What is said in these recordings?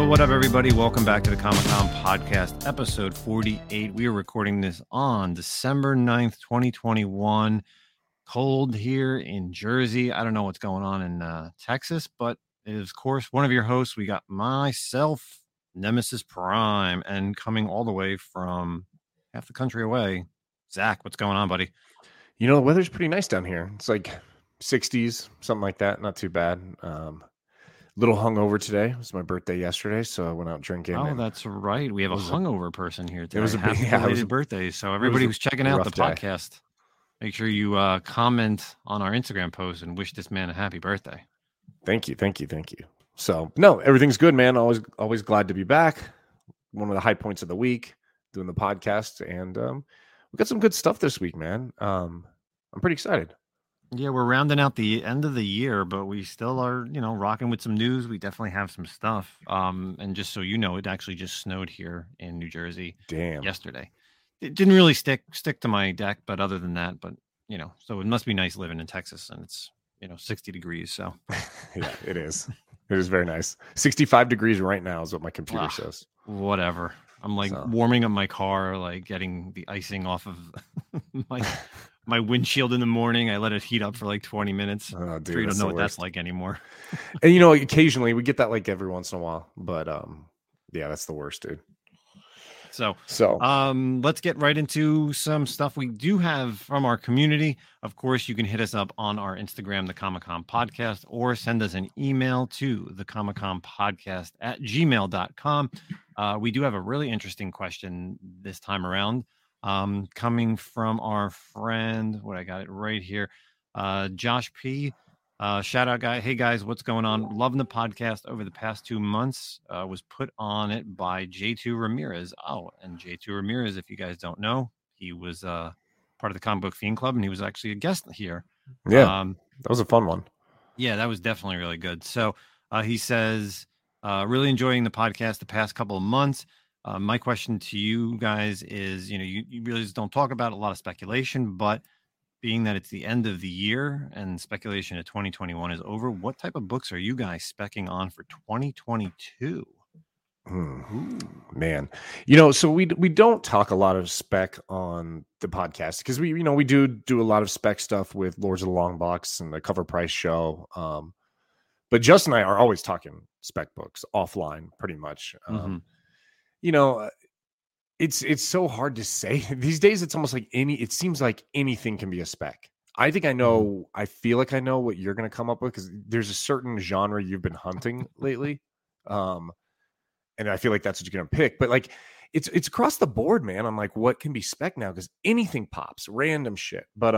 What up, everybody? Welcome back to the Comic-Con Podcast, episode 48. We are recording this on December 9th, 2021. Cold here in Jersey. I don't know what's going on in Texas, but it is, of course, one of your hosts. We got myself, Nemesis Prime, and coming all the way from half the country away, Zach. What's going on, buddy? You know, the weather's pretty nice down here. It's like 60s, something like that. Not too bad. Little hungover today. It was my birthday yesterday, so I went out drinking. Oh, that's right. We have a hungover person here today. It was a happy belated birthday. So everybody who's checking out the podcast, make sure you comment on our Instagram post and wish this man a happy birthday. Thank you. So, no, everything's good, man. Always glad to be back. One of the high points of the week, doing the podcast, and we got some good stuff this week, man. I'm pretty excited. Yeah, we're rounding out the end of the year, but we still are, rocking with some news. We definitely have some stuff. And just so you know, it actually just snowed here in New Jersey. Yesterday. It didn't really stick to my deck, but other than that, so it must be nice living in Texas, and it's 60 degrees. So yeah, it is. It is very nice. 65 degrees right now is what my computer says. Whatever. I'm warming up my car, like getting the icing off of my windshield in the morning. I let it heat up for like 20 minutes. Oh, dude, sure you don't know what that's like anymore. And occasionally we get that like every once in a while, but yeah, that's the worst, dude. So let's get right into some stuff we do have from our community. Of course, you can hit us up on our Instagram, the Comic-Con Podcast, or send us an email to the Comic-Con Podcast at gmail.com. We do have a really interesting question this time around, coming from our friend, I got it right here, Josh P. Shout out, guy. Hey guys, what's going on? Loving the podcast over the past 2 months. Was put on it by J2 Ramirez. Oh, and J2 Ramirez, if you guys don't know, he was part of the Comic Book Fiend Club, and he was actually a guest here. Yeah, that was a fun one. Yeah, that was definitely really good. So he says, really enjoying the podcast the past couple of months. My question to you guys is, you really just don't talk about a lot of speculation, but being that it's the end of the year and speculation of 2021 is over, what type of books are you guys specking on for 2022? Man, so we don't talk a lot of spec on the podcast because we do a lot of spec stuff with Lords of the Long Box and the Cover Price show. But Justin and I are always talking spec books offline, pretty much. It's so hard to say these days. It's almost like it seems like anything can be a spec. I think I know. I feel like I know what you're going to come up with because there's a certain genre you've been hunting lately. And I feel like that's what you're going to pick, but like it's across the board, man. I'm like, what can be spec now? Because anything pops, random shit. But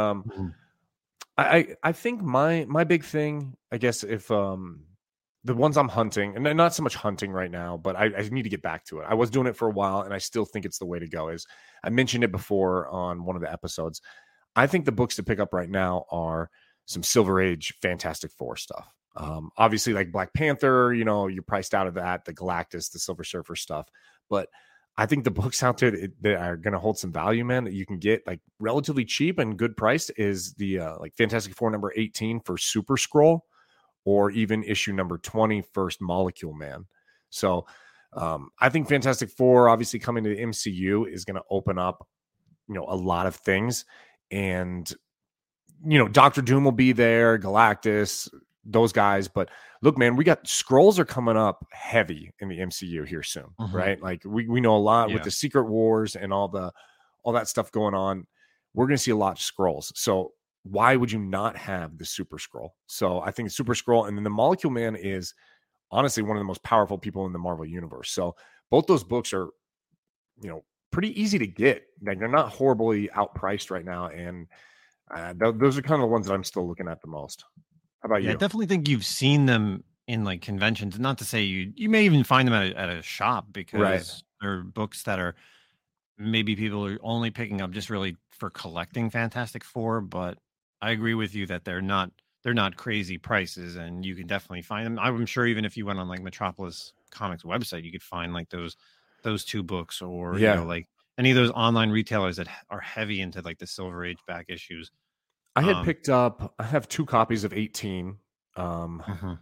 I think my big thing, I guess, if the ones I'm hunting, and not so much hunting right now, but I need to get back to it. I was doing it for a while, and I still think it's the way to go. Is I mentioned it before on one of the episodes. I think the books to pick up right now are some Silver Age Fantastic Four stuff. Obviously, like Black Panther, you're priced out of that, the Galactus, the Silver Surfer stuff. But I think the books out there that are going to hold some value, man, that you can get like relatively cheap and good priced is the like Fantastic Four number 18 for Super Scroll, or even issue number 20, First Molecule Man. So I think Fantastic Four, obviously coming to the MCU, is going to open up, a lot of things. And, Doctor Doom will be there, Galactus, those guys. But look, man, we got Scrolls are coming up heavy in the MCU here soon, right? Like we know a lot with the Secret Wars and all that stuff going on. We're going to see a lot of Scrolls. So why would you not have the Super Scroll? So I think Super Scroll, and then the Molecule Man is honestly one of the most powerful people in the Marvel universe. So both those books are, pretty easy to get. Like they're not horribly outpriced right now, and those are kind of the ones that I'm still looking at the most. How about you? I definitely think you've seen them in like conventions. Not to say you may even find them at a shop, because they're books that are maybe people are only picking up just really for collecting Fantastic Four, but I agree with you that they're not crazy prices, and you can definitely find them. I'm sure even if you went on like Metropolis Comics website, you could find like those two books, or like any of those online retailers that are heavy into like the Silver Age back issues. I had picked up. I have 2 copies of 18.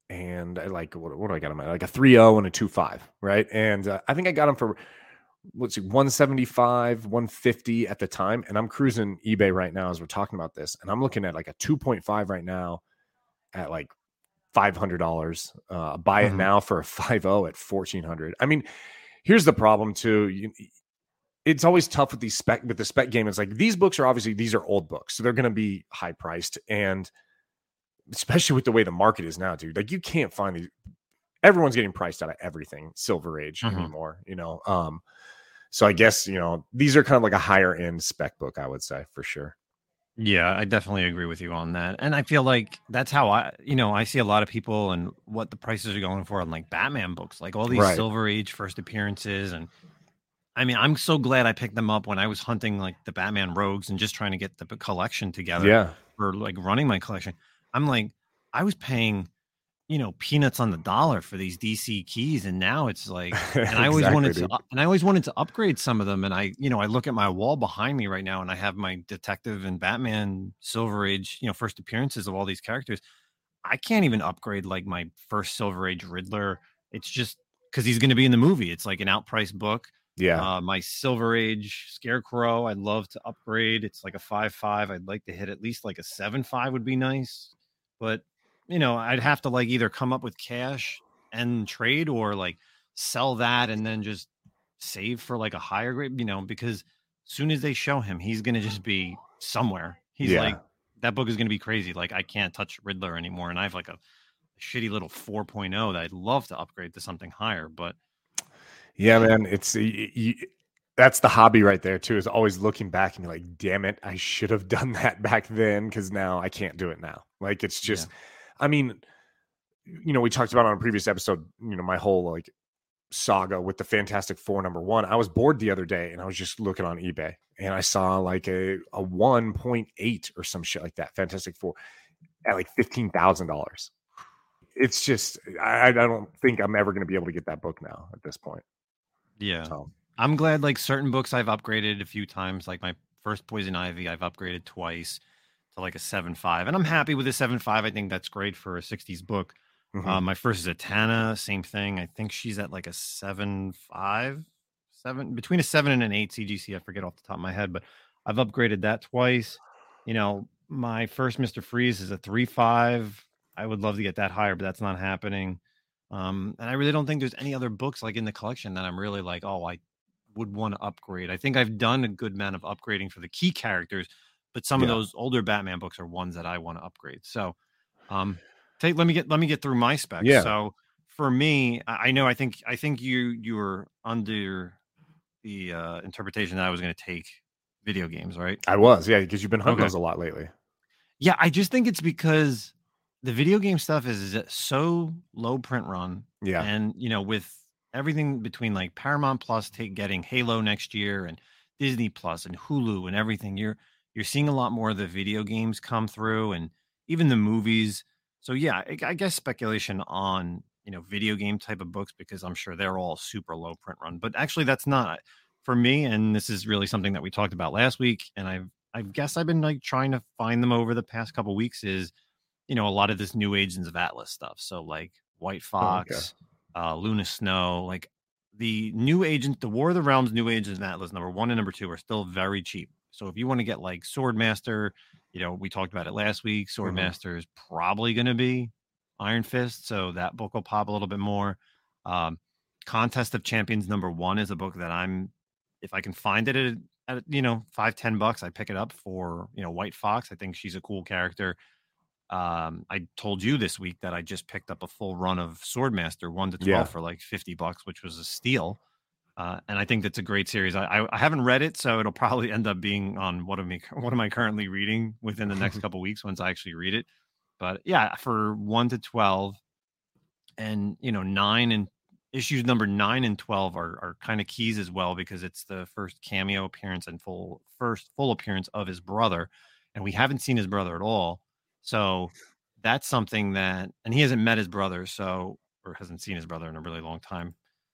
and I like what do I got him at? Like a 3.0 and a 2.5, right? And I think I got him for, let's see, 175, 150 at the time. And I'm cruising eBay right now as we're talking about this, and I'm looking at like a 2.5 right now at like $500. Buy it now for a 5.0 at $1,400. I mean, here's the problem too. It's always tough with the spec game. It's like these books are these are old books, so they're going to be high priced, and especially with the way the market is now, dude. Like you can't find these. Everyone's getting priced out of everything Silver Age anymore, So I guess these are kind of like a higher end spec book, I would say, for sure. Yeah, I definitely agree with you on that. And I feel like that's how I see a lot of people and what the prices are going for on like Batman books, like all these Silver Age first appearances. And I mean, I'm so glad I picked them up when I was hunting like the Batman Rogues and just trying to get the collection together for like running my collection. I'm like, I was paying, peanuts on the dollar for these DC keys. And now it's like, and I always wanted to upgrade some of them. And I look at my wall behind me right now and I have my Detective and Batman Silver Age, first appearances of all these characters. I can't even upgrade like my first Silver Age Riddler. It's just because he's going to be in the movie. It's like an outpriced book. Yeah. My Silver Age Scarecrow, I'd love to upgrade. It's like a 5.5. I'd like to hit at least like a 7.5 would be nice. But I'd have to like either come up with cash and trade or like sell that and then just save for like a higher grade, because as soon as they show him, he's going to just be somewhere. He's like, that book is going to be crazy. Like I can't touch Riddler anymore. And I have like a shitty little 4.0 that I'd love to upgrade to something higher, but yeah, man, it's that's the hobby right there too, is always looking back and be like, damn it, I should have done that back then, because now I can't do it now. Like it's just I mean, we talked about on a previous episode, my whole like saga with the Fantastic Four #1. I was bored the other day and I was just looking on eBay and I saw like a 1.8 or some shit like that, Fantastic Four, at like $15,000. It's just I don't think I'm ever going to be able to get that book now at this point. Yeah. So I'm glad like certain books I've upgraded a few times. Like my first Poison Ivy, I've upgraded twice to like a 7.5. And I'm happy with a 7.5. I think that's great for a 60s book. My first Zatanna, same thing. I think she's at like a 7.5, between a 7 and an 8 CGC. I forget off the top of my head, but I've upgraded that twice. My first Mr. Freeze is a 3.5. I would love to get that higher, but that's not happening. And I really don't think there's any other books like in the collection that I'm really like, oh, I would want to upgrade. I think I've done a good amount of upgrading for the key characters, but some of those older Batman books are ones that I want to upgrade. So, let me get through my specs. Yeah. So for me, I think you were under the interpretation that I was going to take video games, right? I was, because you've been hunting those a lot lately. Yeah, I just think it's because the video game stuff is so low print run. Yeah. And, with everything between like Paramount Plus getting Halo next year and Disney Plus and Hulu and everything, you're seeing a lot more of the video games come through and even the movies. So, yeah, I guess speculation on, video game type of books, because I'm sure they're all super low print run. But actually, that's not for me. And this is really something that we talked about last week. And I guess I've been like trying to find them over the past couple of weeks is, a lot of this New Agents of Atlas stuff. So like White Fox, Luna Snow, like the New Agent, the War of the Realms, New Agents of Atlas #1 and #2 are still very cheap. So if you want to get like Swordmaster, we talked about it last week. Swordmaster is probably going to be Iron Fist. So that book will pop a little bit more. Contest of Champions #1 is a book that if I can find it at $5-10, I pick it up for, White Fox. I think she's a cool character. I told you this week that I just picked up a full run of Swordmaster 1 to 12 for like $50, which was a steal. And I think that's a great series. I haven't read it, so it'll probably end up being on what am I currently reading within the next couple weeks once I actually read it. But yeah, for 1 to 12 and, 9 and issues number 9 and 12 are kind of keys as well, because it's the first cameo appearance and full appearance of his brother. And we haven't seen his brother at all. So that's something that, and he hasn't met his brother, or hasn't seen his brother in a really long time.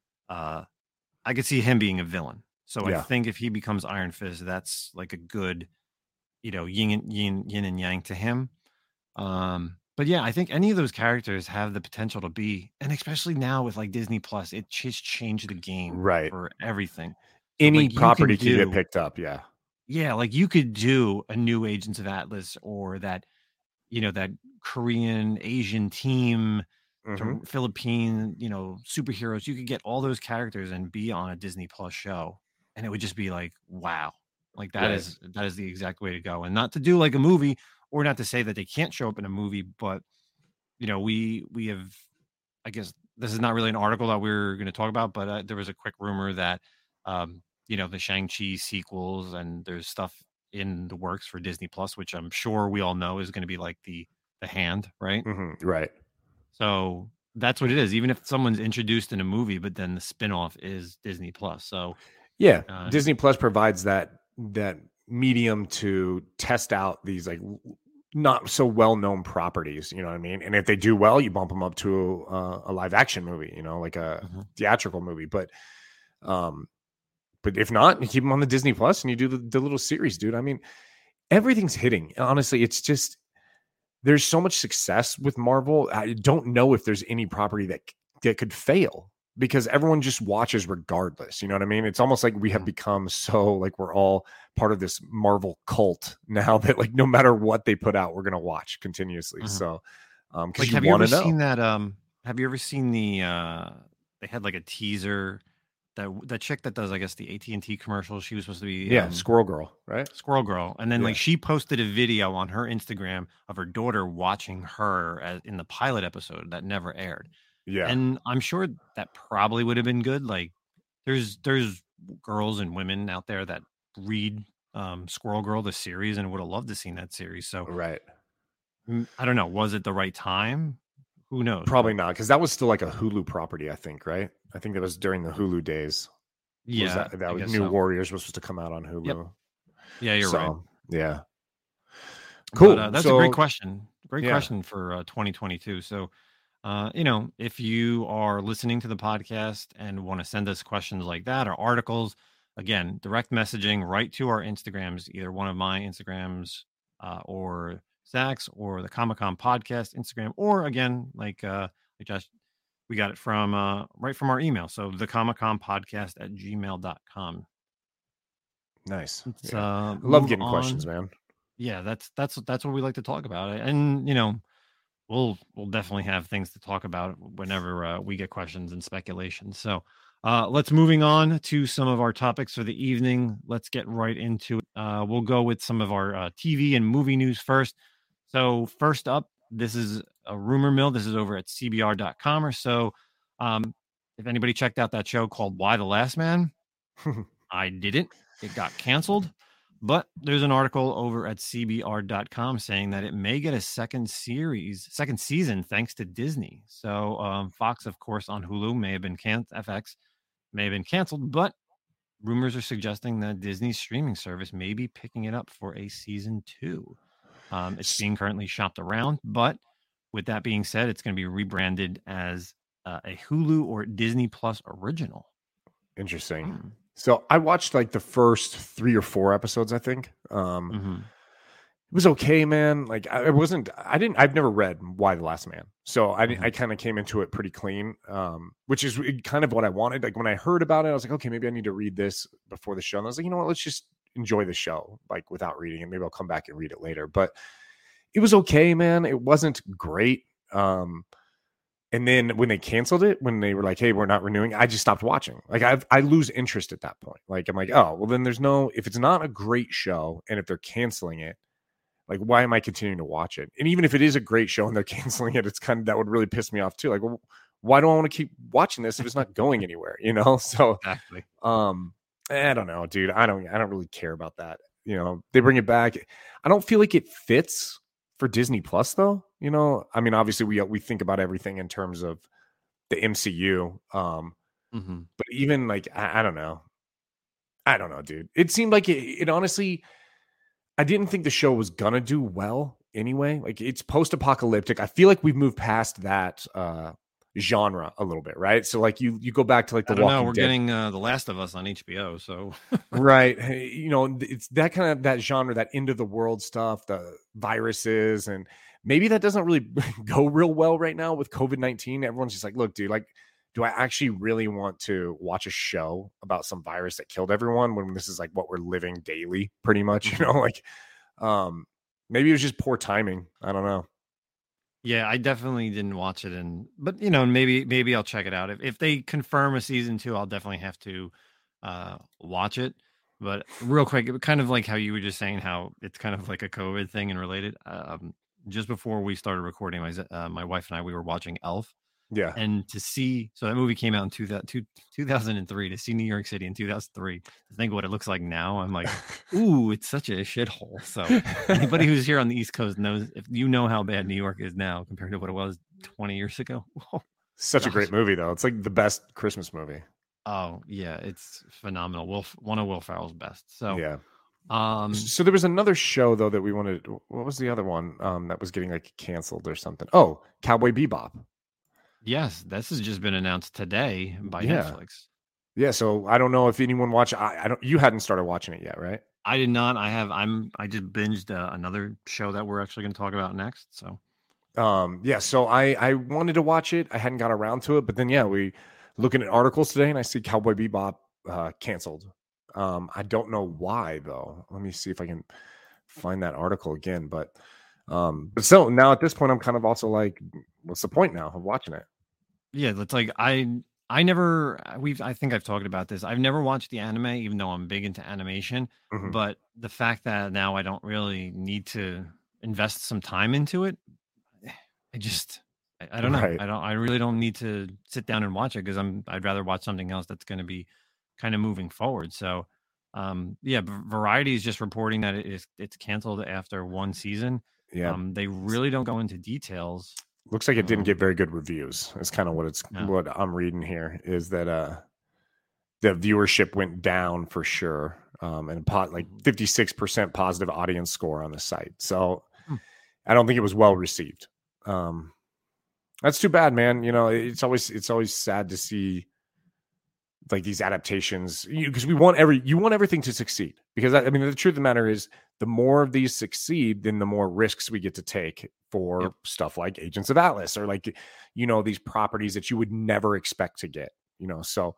I could see him being a villain. So I think if he becomes Iron Fist, that's like a good, yin and yang to him. But yeah, I think any of those characters have the potential to be, and especially now with like Disney Plus, it just changed the game for everything. So any property can get picked up. Yeah. Yeah. Like you could do a new Agents of Atlas or that, that Korean Asian team, Philippine, superheroes. You could get all those characters and be on a Disney Plus show. And it would just be like, wow, like that is the exact way to go. And not to do like a movie, or not to say that they can't show up in a movie, but we have, I guess this is not really an article that we're going to talk about, but there was a quick rumor that, the Shang-Chi sequels and there's stuff in the works for Disney Plus, which I'm sure we all know is going to be like the Hand, right? Right. So that's what it is. Even if someone's introduced in a movie, but then the spinoff is Disney Plus. So yeah, Disney Plus provides that medium to test out these like not so well-known properties, you know what I mean? And if they do well, you bump them up to a live action movie, like a theatrical movie. But if not, you keep them on the Disney Plus and you do the little series, dude. I mean, everything's hitting. Honestly, it's just there's so much success with Marvel. I don't know if there's any property that could fail, because everyone just watches regardless. You know what I mean? It's almost like we have become so like we're all part of this Marvel cult now that like no matter what they put out, we're gonna watch continuously. So, because have you ever seen that? Have you ever seen the? They had like a teaser. That chick that does, I guess, the AT&T commercial. She was supposed to be Squirrel Girl, right? Squirrel Girl, and then like she posted a video on her Instagram of her daughter watching her in the pilot episode that never aired. Yeah. And I'm sure that probably would have been good. Like there's girls and women out there that read Squirrel Girl, the series, and would have loved to seen that series. So right. I don't know. Was it the right time? Who knows? Probably not, because that was still like a Hulu property, I think, right? I think that was during the Hulu days. Yeah. That was New Warriors was supposed to come out on Hulu. Yep. Yeah, you're right. Yeah. Cool. But, that's a great question. Great question for 2022. So, if you are listening to the podcast and want to send us questions like that or articles, again, direct messaging right to our Instagrams, either one of my Instagrams or Zach's or the Comic-Con podcast Instagram, or again, like Josh, we got it from right from our email. So the Comic-Con podcast at gmail.com. Nice. I love getting questions, man. Yeah, that's what we like to talk about. And we'll definitely have things to talk about whenever we get questions and speculation. So let's moving on to some of our topics for the evening. Let's get right into it. We'll go with some of our TV and movie news first. So first up, this is a rumor mill. This is over at CBR.com or so. If anybody checked out that show called Why the Last Man, I didn't. It got canceled. But there's an article over at CBR.com saying that it may get a second season thanks to Disney. So Fox, of course, on Hulu may have been FX may have been canceled, but rumors are suggesting that Disney's streaming service may be picking it up for a season 2. It's being currently shopped around, but with that being said, it's going to be rebranded as a Hulu or Disney Plus original. Interesting. So I watched like the first 3 or 4 episodes, I think. It was okay, man. Like I've never read Why the Last Man. So I kind of came into it pretty clean, which is kind of what I wanted. Like when I heard about it, I was like, okay, maybe I need to read this before the show. And I was like, you know what, let's just enjoy the show, like without reading it. Maybe I'll come back and read it later, but it was okay, man. It wasn't great. And then when they canceled it, when they were like, hey, we're not renewing, I just stopped watching. Like I lose interest at that point. Like I'm like, oh, well then if it's not a great show and if they're canceling it, like why am I continuing to watch it? And even if it is a great show and they're canceling it, it's kind of, that would really piss me off too. Like, well, why do I want to keep watching this if it's not going anywhere, So exactly. I don't know, dude. I don't really care about that. They bring it back. I don't feel like it fits for Disney Plus though. I mean, obviously we think about everything in terms of the MCU. But even like, I don't know, dude. It seemed like it honestly, I didn't think the show was gonna do well anyway. Like it's post-apocalyptic. I feel like we've moved past that genre a little bit, right? So like you go back to like The Walking Dead. We're getting The Last of Us on HBO, so right. You know, it's that kind of that genre, that end of the world stuff, the viruses, and maybe that doesn't really go real well right now with COVID-19. Everyone's just like, look, dude, like, do I actually really want to watch a show about some virus that killed everyone when this is like what we're living daily, pretty much, you know, like maybe it was just poor timing. I don't know. Yeah, I definitely didn't watch it, but you know, maybe I'll check it out. If they confirm a season 2, I'll definitely have to watch it. But real quick, it kind of like how you were just saying how it's kind of like a COVID thing and related. Just before we started recording, my wife and I, we were watching Elf. Yeah. And to see, so that movie came out in 2003, to see New York City in 2003, to think what it looks like now, I'm like, ooh, it's such a shithole. So anybody who's here on the East Coast knows, if you know how bad New York is now compared to what it was 20 years ago. Such a great movie, though. It's like the best Christmas movie. Oh, yeah, it's phenomenal. One of Will Ferrell's best. So, yeah. So there was another show, though, that we wanted. What was the other one that was getting like canceled or something? Oh, Cowboy Bebop. Yes, this has just been announced today by Netflix. Yeah, so I don't know if anyone watched. I don't. You hadn't started watching it yet, right? I did not. I just binged another show that we're actually going to talk about next. So, yeah. So I wanted to watch it. I hadn't got around to it, but then we looking at articles today, and I see Cowboy Bebop canceled. I don't know why though. Let me see if I can find that article again. But so now at this point, I'm kind of also like, what's the point now of watching it? Yeah, it's like I think I've talked about this. I've never watched the anime, even though I'm big into animation. Mm-hmm. But the fact that now I don't really need to invest some time into it, I don't know. Right. I really don't need to sit down and watch it because I'd rather watch something else that's going to be kind of moving forward. So, Variety is just reporting that it's canceled after one season. Yeah, they really don't go into details. Looks like it didn't get very good reviews. It's kind of what I'm reading here is that the viewership went down for sure, and like 56% positive audience score on the site. So I don't think it was well received. That's too bad, man. You know, it's always sad to see like these adaptations because you want everything to succeed. Because I mean, the truth of the matter is, the more of these succeed, then the more risks we get to take for stuff like Agents of Atlas or like, you know, these properties that you would never expect to get, you know? So,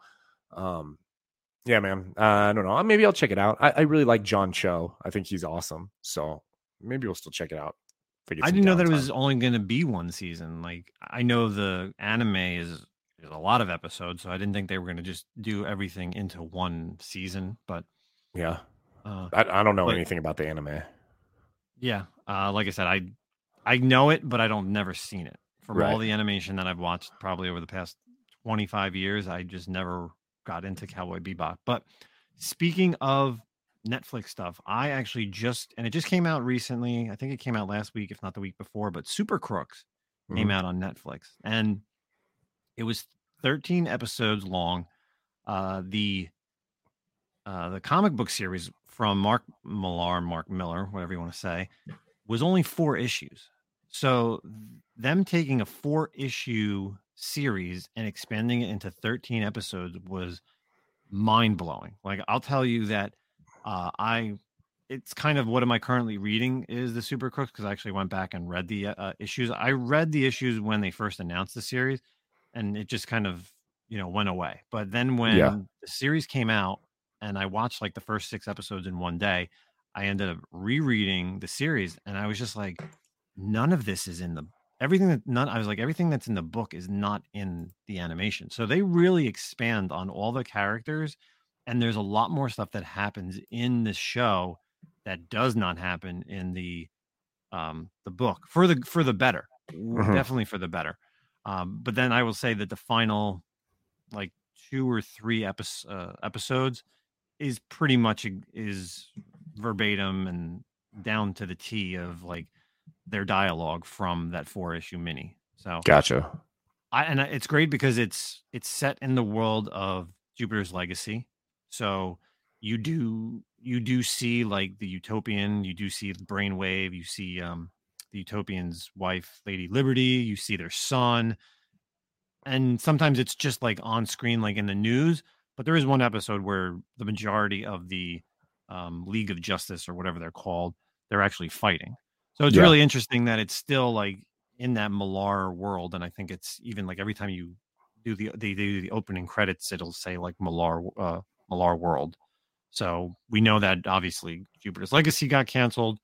yeah, man, I don't know. Maybe I'll check it out. I really like John Cho. I think he's awesome. So maybe we'll still check it out. I didn't know that it was only going to be one season. Like, I know the anime is a lot of episodes, so I didn't think they were going to just do everything into one season, but yeah. I don't know anything about the anime. Yeah. Like I said, I know it, but I don't never seen it. From all the animation that I've watched probably over the past 25 years, I just never got into Cowboy Bebop. But speaking of Netflix stuff, I actually it just came out recently. I think it came out last week, if not the week before, but Super Crooks came out on Netflix. And it was 13 episodes long. The comic book series from Mark Miller, whatever you want to say, was only 4 issues. So them taking a 4-issue series and expanding it into 13 episodes was mind-blowing. Like, I'll tell you that it's kind of what am I currently reading is the Super Crooks, because I actually went back and read the issues. I read the issues when they first announced the series, and it just kind of, you know, went away. But then when the series came out, and I watched like the first 6 episodes in one day, I ended up rereading the series, and I was just like, none of this is in everything that's in the book is not in the animation. So they really expand on all the characters, and there's a lot more stuff that happens in the show that does not happen in the book for the better. Definitely for the better. But then I will say that the final like 2 or 3 episodes is pretty much is verbatim and down to the T of like their dialogue from that 4-issue mini. So gotcha. It's great because it's set in the world of Jupiter's Legacy. So you do see like the Utopian, you do see the Brainwave, you see the Utopian's wife, Lady Liberty, you see their son. and sometimes it's just like on screen, like in the news. But there is one episode where the majority of the League of Justice or whatever they're called, they're actually fighting. So it's really interesting that it's still like in that Malar world. And I think it's even like every time you do the opening credits, it'll say like Malar world. So we know that obviously Jupiter's Legacy got canceled.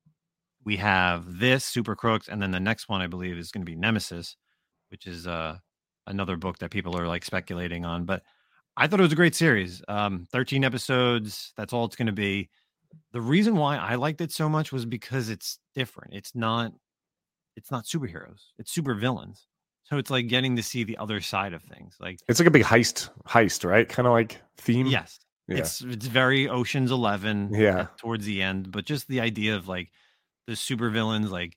We have this Super Crooks, and then the next one I believe is going to be Nemesis, which is another book that people are like speculating on. But I thought it was a great series. 13 episodes. That's all it's going to be. The reason why I liked it so much was because it's different. It's not superheroes. It's super villains. So it's like getting to see the other side of things. Like it's like a big heist, right? Kind of like theme. Yes. Yeah. It's very Ocean's 11 towards the end, but just the idea of like the super villains, like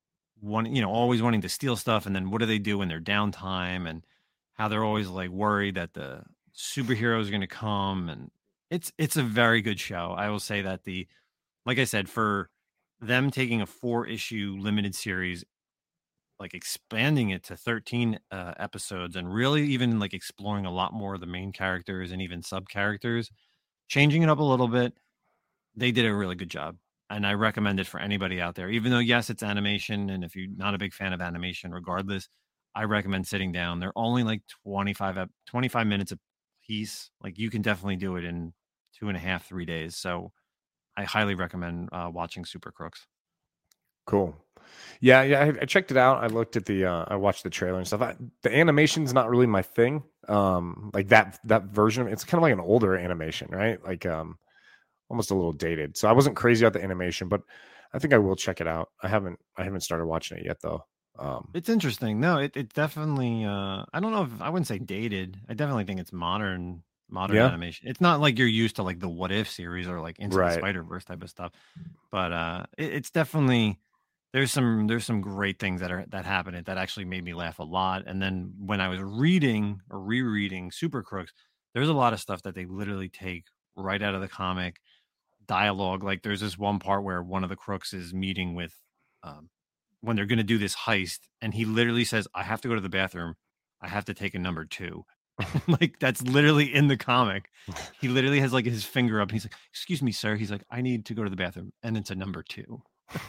always wanting to steal stuff. And then what do they do in their downtime, and how they're always like worried that the superheroes are going to come. And it's a very good show. I will say that like I said, for them taking a 4-issue limited series, like expanding it to 13 episodes, and really even like exploring a lot more of the main characters and even sub characters, changing it up a little bit, they did a really good job. And I recommend it for anybody out there, even though, yes, it's animation. And if you're not a big fan of animation, regardless, I recommend sitting down. They're only like 25 minutes a piece. Like you can definitely do it in 2.5, 3 days. So I highly recommend watching Super Crooks. Cool. Yeah. I checked it out. I looked at I watched the trailer and stuff. The animation's not really my thing. Like that version of it's kind of like an older animation, right? Like, almost a little dated. So I wasn't crazy about the animation, but I think I will check it out. I haven't started watching it yet though. It's interesting. No, it definitely, I don't know if I wouldn't say dated. I definitely think it's modern animation. It's not like you're used to like the What If series or like Into the Spider-Verse type of stuff, but it's definitely, there's some great things that happened that actually made me laugh a lot. And then when I was reading or rereading Super Crooks, there's a lot of stuff that they literally take right out of the comic dialogue. Like there's this one part where one of the crooks is meeting with when they're going to do this heist, and he literally says, I have to go to the bathroom, I have to take a number 2. Like that's literally in the comic. He literally has like his finger up, he's like, excuse me sir, he's like, I need to go to the bathroom, and it's a number 2.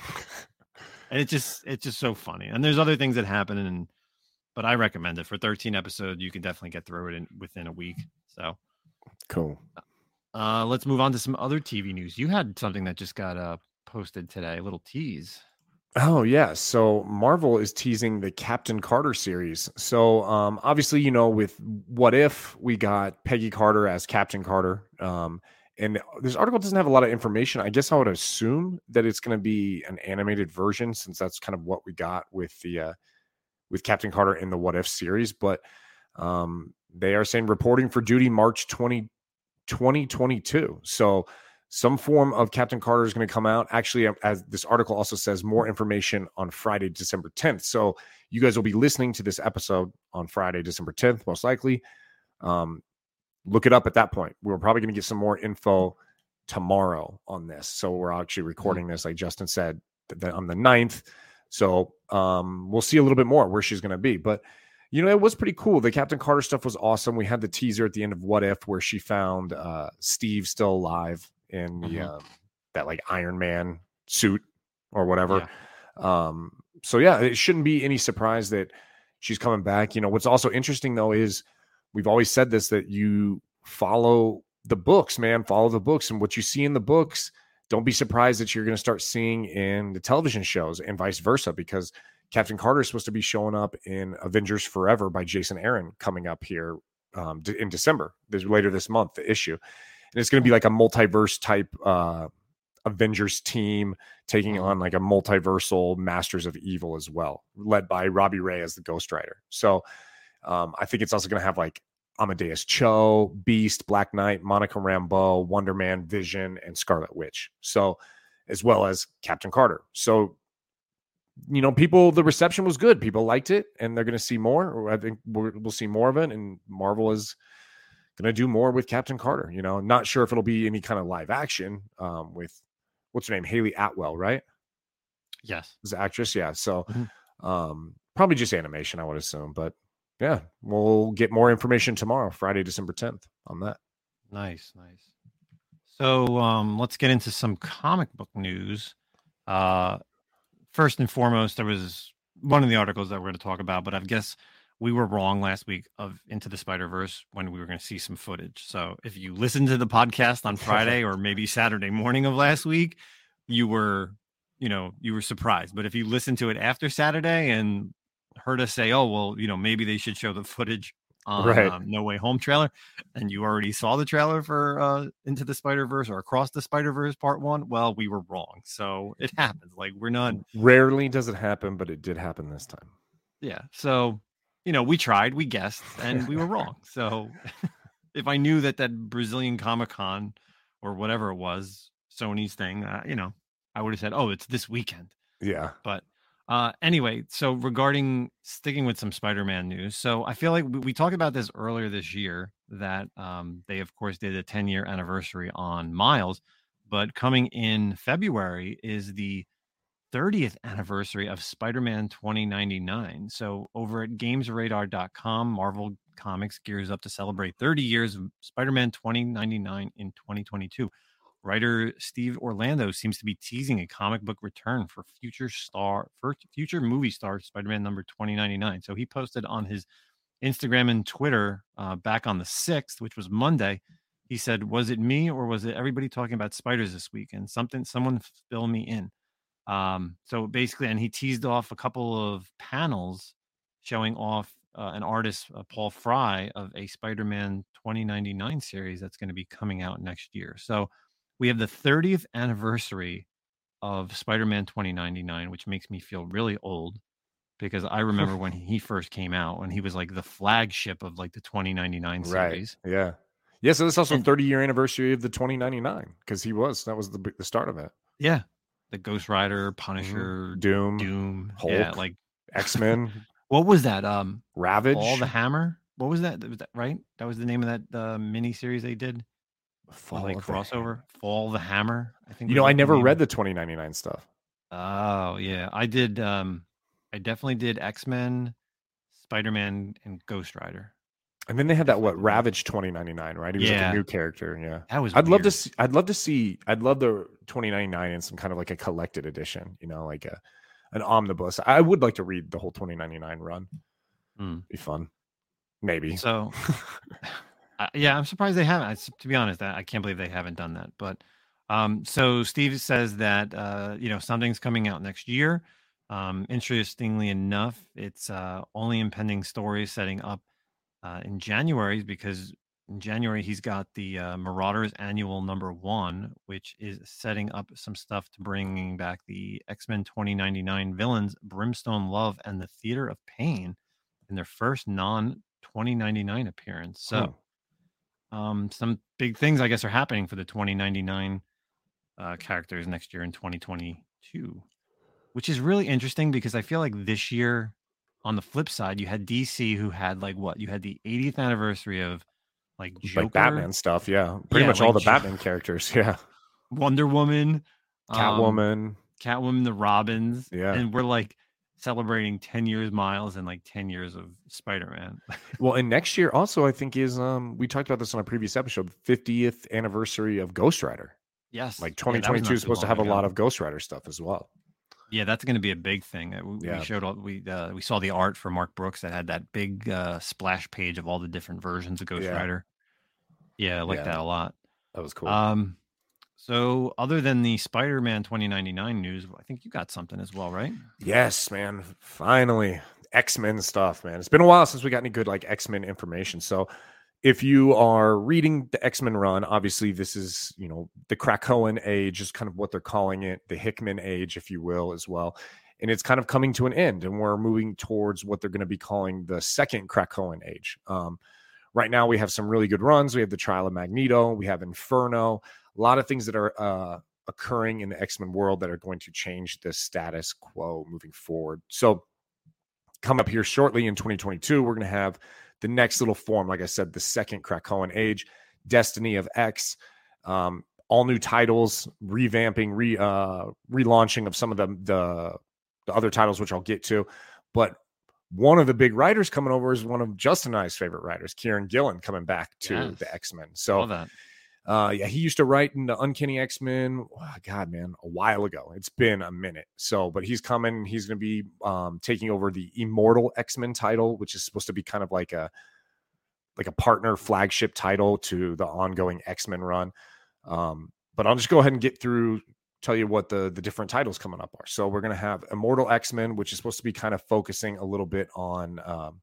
And it's just so funny. And there's other things that happen, but I recommend it. For 13 episodes, you can definitely get through it within a week. So cool. Let's move on to some other TV news. You had something that just got posted today, a little tease. Oh, yeah. So Marvel is teasing the Captain Carter series. So obviously, with What If, we got Peggy Carter as Captain Carter. And this article doesn't have a lot of information. I guess I would assume that it's going to be an animated version, since that's kind of what we got with with Captain Carter in the What If series. But they are saying reporting for duty March 2022. So some form of Captain Carter is going to come out. Actually, as this article also says, more information on Friday, December 10th. So you guys will be listening to this episode on Friday, December 10th, most likely. Look it up at that point. We're probably going to get some more info tomorrow on this. So we're actually recording this, like Justin said, on the 9th. So we'll see a little bit more where she's going to be. But, it was pretty cool. The Captain Carter stuff was awesome. We had the teaser at the end of What If where she found Steve still alive in the that like Iron Man suit or whatever. Yeah. So yeah, it shouldn't be any surprise that she's coming back. What's also interesting though is we've always said this, that you follow the books, man. Follow the books, and what you see in the books, don't be surprised that you're going to start seeing in the television shows, and vice versa, because Captain Carter is supposed to be showing up in Avengers Forever by Jason Aaron coming up here in December, later this month, the issue. And it's going to be like a multiverse type Avengers team taking on like a multiversal Masters of Evil as well, led by Robbie Ray as the Ghost Rider. So I think it's also going to have like Amadeus Cho, Beast, Black Knight, Monica Rambeau, Wonder Man, Vision, and Scarlet Witch. So, as well as Captain Carter. So, the reception was good. People liked it, and they're going to see more. I think we'll see more of it, and Marvel is going to do more with Captain Carter. Not sure if it'll be any kind of live action with, what's her name? Haley Atwell, right? Yes. Is the actress. Yeah. So probably just animation, I would assume, but Yeah, we'll get more information tomorrow, Friday, December 10th on that. Nice. So let's get into some comic book news. First and foremost, there was one of the articles that we're going to talk about, but I guess we were wrong last week of Into the Spider-Verse when we were going to see some footage. So if you listened to the podcast on Friday or maybe Saturday morning of last week, you were surprised. But if you listened to it after Saturday and heard us say, oh, well, maybe they should show the footage on No Way Home trailer, and you already saw the trailer for Into the Spider-Verse or Across the Spider-Verse Part 1, well, we were wrong. So it happens. Like, we're not... Rarely does it happen, but it did happen this time. Yeah. So, we tried, we guessed, and we were wrong. So if I knew that Brazilian Comic-Con or whatever it was, Sony's thing, I would have said, oh, it's this weekend. Yeah. But anyway, so regarding sticking with some Spider-Man news, so I feel like we talked about this earlier this year that they, of course, did a 10-year anniversary on Miles, but coming in February is the 30th anniversary of Spider-Man 2099. So over at GamesRadar.com, Marvel Comics gears up to celebrate 30 years of Spider-Man 2099 in 2022. Writer Steve Orlando seems to be teasing a comic book return for future movie star Spider-Man number 2099. So he posted on his Instagram and Twitter back on the 6th, which was Monday. He said, was it me or was it everybody talking about spiders this week? And someone fill me in. So basically, and he teased off a couple of panels showing off an artist, Paul Fry, of a Spider-Man 2099 series that's going to be coming out next year. So we have the 30th anniversary of Spider-Man 2099, which makes me feel really old because I remember when he first came out, when he was like the flagship of like the 2099 series. Right. Yeah. Yeah. So this is also 30-year anniversary of the 2099 because that was the start of it. Yeah. The Ghost Rider, Punisher, Doom, Hulk, yeah, like X-Men. What was that? Ravage. Fall the Hammer. What was that? Was that right? That was the name of that mini series they did. Crossover. Fall the Hammer. I think. I never read the 2099 stuff. Oh yeah, I did. I definitely did X-Men, Spider-Man, and Ghost Rider. And then they had that Ravage 2099, right? He was like a new character. Yeah, that was. I'd love to see. I'd love the 2099 in some kind of like a collected edition. Like an omnibus. I would like to read the whole 2099 run. Be fun. Maybe. So. Yeah, I'm surprised they haven't. To be honest, I can't believe they haven't done that. But so Steve says that something's coming out next year. Interestingly enough, it's only impending stories setting up in January, because in January he's got the Marauders Annual #1, which is setting up some stuff to bringing back the X-Men 2099 villains Brimstone Love and the Theater of Pain in their first non-2099 appearance. So. Some big things, I guess, are happening for the 2099 characters next year in 2022, which is really interesting because I feel like this year, on the flip side, you had DC who had you had the 80th anniversary of Joker, like Batman stuff, yeah, pretty much all the Batman characters, yeah, Wonder Woman, Catwoman, the Robins, yeah, and we're celebrating 10 years Miles and 10 years of Spider-Man. Well, and next year also I think is we talked about this on a previous episode, 50th anniversary of Ghost Rider. Yes. 2022 is supposed to have a lot of Ghost Rider stuff as well. Yeah, that's going to be a big thing. We saw the art for Mark Brooks that had that big splash page of all the different versions of Ghost Rider. Yeah, I like that a lot. That was cool. So other than the Spider-Man 2099 news, I think you got something as well, right? Yes, man. Finally. X-Men stuff, man. It's been a while since we got any good X-Men information. So if you are reading the X-Men run, obviously this is, the Krakoan age is kind of what they're calling it, the Hickman age, if you will, as well. And it's kind of coming to an end, and we're moving towards what they're going to be calling the second Krakoan age. Right now we have some really good runs. We have the Trial of Magneto. We have Inferno. A lot of things that are occurring in the X-Men world that are going to change the status quo moving forward. So come up here shortly in 2022, we're going to have the next little form. Like I said, the second Krakoan age, Destiny of X, all new titles, revamping, relaunching of some of the other titles, which I'll get to. But one of the big writers coming over is one of Justin and I's favorite writers, Kieran Gillen, coming back to the X-Men. So he used to write in the Uncanny X-Men. Oh, God, man, a while ago. It's been a minute. So, but he's coming. He's going to be taking over the Immortal X-Men title, which is supposed to be kind of like a partner flagship title to the ongoing X-Men run. But I'll just go ahead and tell you what the different titles coming up are. So we're going to have Immortal X-Men, which is supposed to be kind of focusing a little bit on,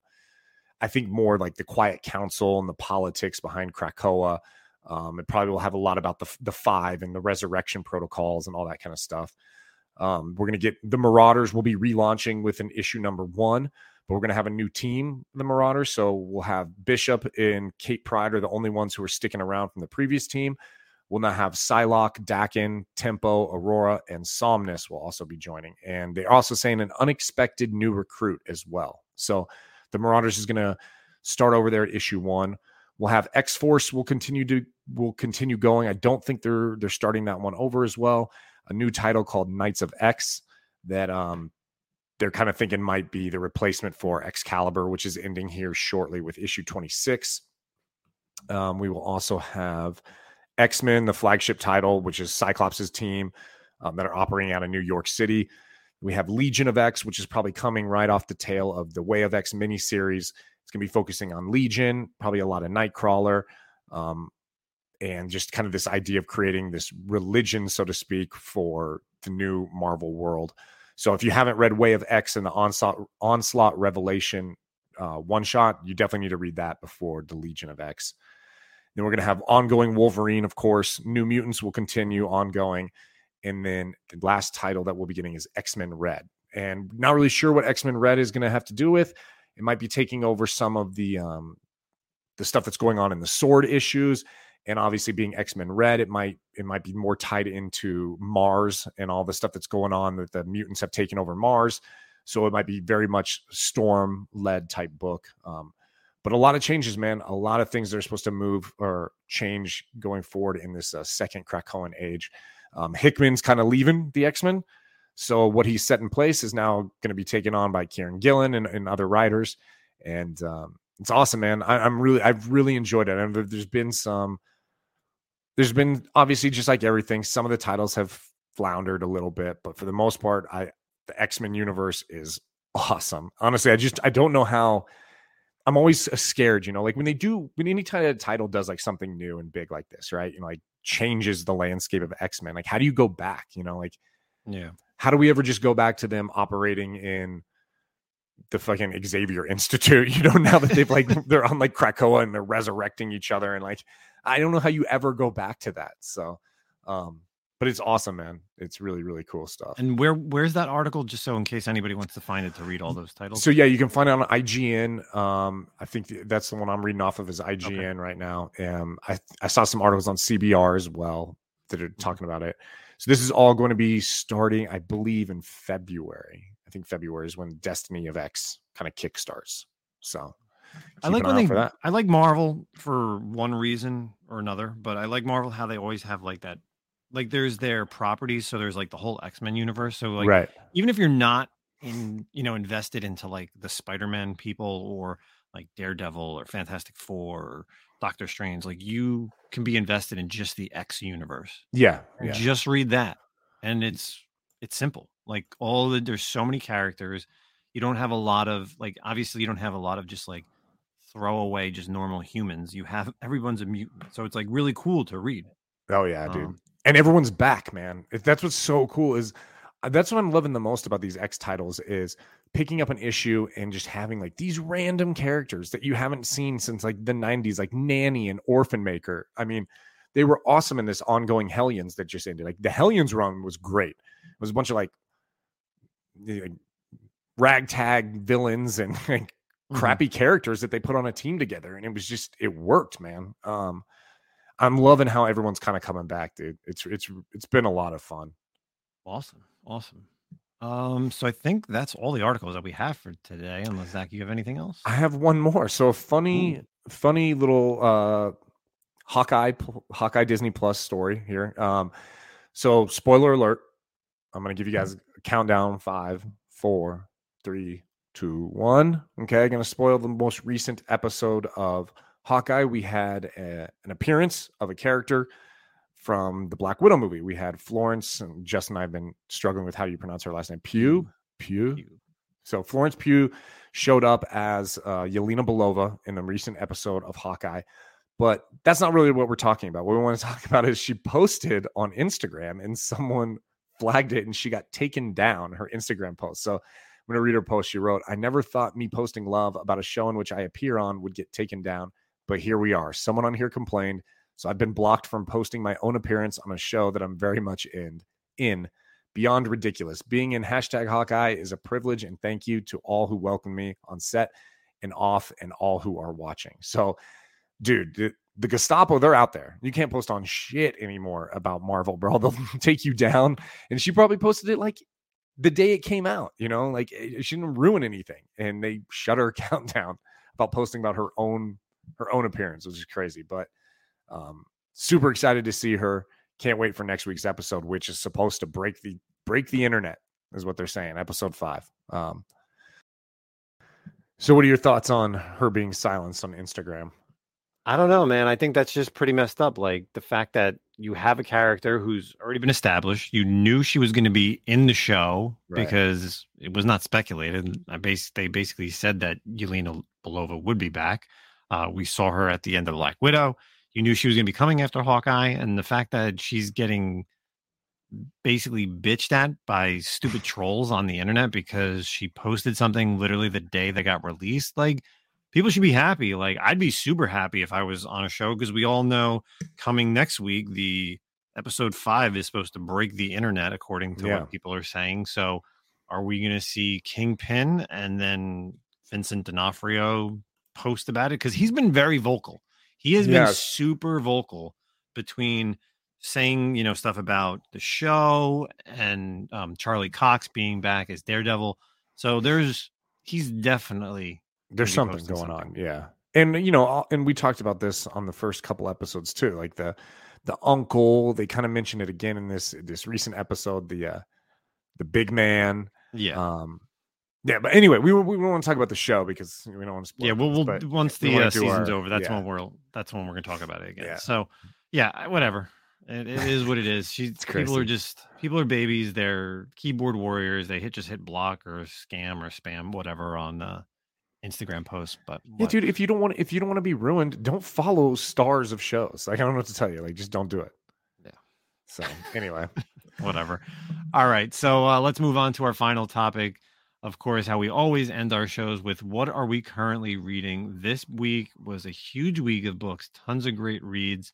I think, more like the Quiet Council and the politics behind Krakoa. It probably will have a lot about the Five and the resurrection protocols and all that kind of stuff. We're going to get the Marauders will be relaunching with an issue number 1, but we're going to have a new team, the Marauders. So we'll have Bishop and Kate Pryde are the only ones who are sticking around from the previous team. We'll now have Psylocke, Daken, Tempo, Aurora, and Somnus will also be joining. And they're also saying an unexpected new recruit as well. So the Marauders is going to start over there at issue 1. We'll have X-Force will continue going. I don't think they're starting that one over as well. A new title called Knights of X that they're kind of thinking might be the replacement for Excalibur, which is ending here shortly with issue 26. We will also have X-Men, the flagship title, which is Cyclops' team that are operating out of New York City. We have Legion of X, which is probably coming right off the tail of the Way of X miniseries. It's going to be focusing on Legion, probably a lot of Nightcrawler, and just kind of this idea of creating this religion, so to speak, for the new Marvel world. So if you haven't read Way of X and the Onslaught Revelation one-shot, you definitely need to read that before the Legion of X. Then we're going to have ongoing Wolverine, of course. New Mutants will continue ongoing. And then the last title that we'll be getting is X-Men Red. And not really sure what X-Men Red is going to have to do with. It might be taking over some of the stuff that's going on in the Sword issues, and obviously being X-Men Red, it might be more tied into Mars and all the stuff that's going on that the mutants have taken over Mars. So it might be very much Storm-led type book. But a lot of changes, man. A lot of things that are supposed to move or change going forward in this second Krakoan age. Hickman's kind of leaving the X-Men. So what he's set in place is now going to be taken on by Kieran Gillen and other writers. And it's awesome, man. I've really enjoyed it. And there's been obviously, just like everything, some of the titles have floundered a little bit, but for the most part, the X-Men universe is awesome. Honestly, I don't know how. I'm always scared, like when any title does like something new and big like this, right? Like changes the landscape of X-Men. Like, how do you go back? Yeah. How do we ever just go back to them operating in the fucking Xavier Institute? Now that they're on like Krakoa and they're resurrecting each other, and like, I don't know how you ever go back to that. So, but it's awesome, man. It's really, really cool stuff. And where's that article? Just so in case anybody wants to find it to read all those titles. So yeah, you can find it on IGN. I think that's the one I'm reading off of is IGN right now. I saw some articles on CBR as well that are talking about it. So this is all going to be starting, I believe, in February. I think February is when Destiny of X kind of kickstarts. So I like Marvel for one reason or another, but I like Marvel how they always have like that. Like there's their properties, so there's like the whole X-Men universe. So like, right. Even if you're not invested into like the Spider-Man people or like Daredevil or Fantastic Four or Doctor Strange, like you can be invested in just the X universe. Yeah. Just read that, and it's simple. Like there's so many characters. You don't have a lot of obviously you don't have a lot of just like throwaway just normal humans. You have everyone's a mutant, so it's like really cool to read. Oh yeah, dude. And everyone's back, man. That's what's so cool is that's what I'm loving the most about these X titles is picking up an issue and just having like these random characters that you haven't seen since like the 90s, like Nanny and Orphan Maker. I mean, they were awesome in this ongoing Hellions that just ended. Like the Hellions run was great. It was a bunch of like ragtag villains and like crappy characters that they put on a team together. And it worked, man. I'm loving how everyone's kind of coming back, dude. It's been a lot of fun. Awesome. So I think that's all the articles that we have for today. Unless Zach, you have anything else? I have one more. So a funny little Hawkeye Disney Plus story here. So spoiler alert. I'm gonna give you guys a countdown: 5, 4, 3, 2, 1. Okay, going to spoil the most recent episode of Hawkeye. We had an appearance of a character from the Black Widow movie. We had Florence, and Justin and I have been struggling with how you pronounce her last name. Pugh. So Florence Pugh showed up as Yelena Belova in the recent episode of Hawkeye. But that's not really what we're talking about. What we want to talk about is she posted on Instagram and someone flagged it and she got taken down, her Instagram post. So I'm going to read her post. She wrote, "I never thought me posting love about a show in which I appear on would get taken down, but here we are. Someone on here complained, so I've been blocked from posting my own appearance on a show that I'm very much in. Beyond ridiculous. Being in #Hawkeye is a privilege, and thank you to all who welcome me on set and off and all who are watching." So, dude, the Gestapo, they're out there. You can't post on shit anymore about Marvel, bro. They'll take you down. And she probably posted it like the day it came out, like she didn't ruin anything. And they shut her account down about posting about her own appearance, which is crazy. But super excited to see her. Can't wait for next week's episode, which is supposed to break the internet, is what they're saying. Episode 5. So what are your thoughts on her being silenced on Instagram? I don't know, man. I think that's just pretty messed up. Like the fact that you have a character who's already been established. You knew she was going to be in the show because it was not speculated. They basically said that Yelena Belova would be back. We saw her at the end of Black Widow. You knew she was going to be coming after Hawkeye. And the fact that she's getting basically bitched at by stupid trolls on the internet because she posted something literally the day they got released. Like, people should be happy. Like, I'd be super happy if I was on a show because we all know coming next week, the episode 5 is supposed to break the internet, according to what people are saying. So are we going to see Kingpin and then Vincent D'Onofrio post about it? Because he's been very vocal. He has been super vocal between saying, stuff about the show and Charlie Cox being back as Daredevil. So he's definitely... There's something going on. Yeah. And, and we talked about this on the first couple episodes too, like the uncle, they kind of mentioned it again in this recent episode, the big man. Yeah. But anyway, we want to talk about the show because we don't want to spoil. Yeah. We'll once the season's over, that's when we're going to talk about it again. Yeah. So yeah, whatever. It is what it is. People are babies. They're keyboard warriors. They just hit block or scam or spam, whatever on Instagram posts. But dude, if you don't want to be ruined, don't follow stars of shows. Like, I don't know what to tell you. Like, just don't do it. Yeah. So anyway, whatever. All right. So let's move on to our final topic. Of course, how we always end our shows with what are we currently reading. This week was a huge week of books, tons of great reads.